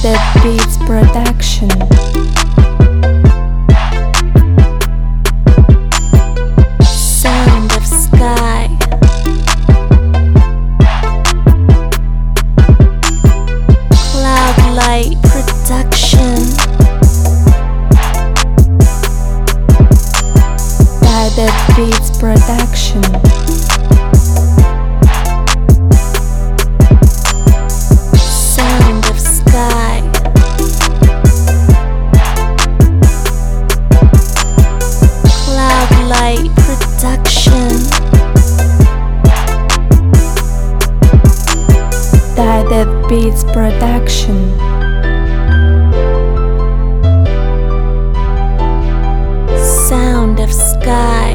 The Beats Production. Sound of Sky. Cloud Light Production. By The Beats Production. The Beats Production. Sound of Sky.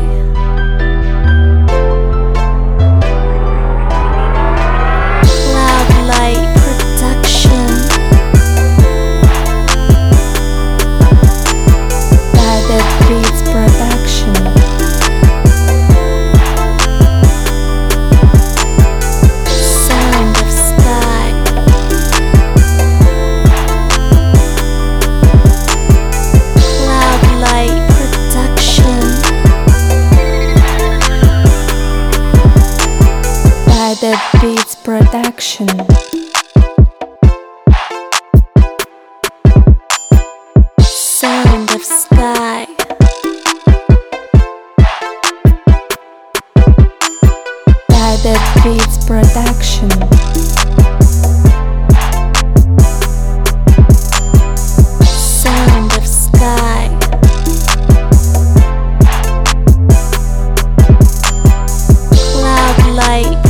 Cloud Light Production. By The Beats Production. The Beats Production. Sound of Sky. By The Beats Production. Sound of Sky. Cloud Light